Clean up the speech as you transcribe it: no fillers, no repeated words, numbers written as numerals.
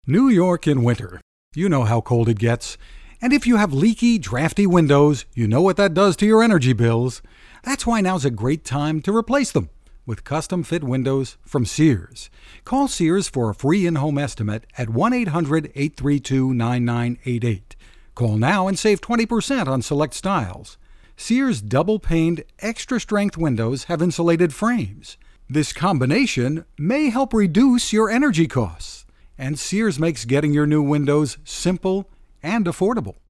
New York in winter. You know how cold it gets. And if you have leaky, drafty windows, you know what that does to your energy bills. That's why now's a great time to replace them with custom-fit windows from Sears. Call Sears for a free in-home estimate at 1-800-832-9988. Call now and save 20% on select styles. Sears double-paned, extra-strength windows have insulated frames. This combination may help reduce your energy costs. And Sears makes getting your new windows simple and affordable.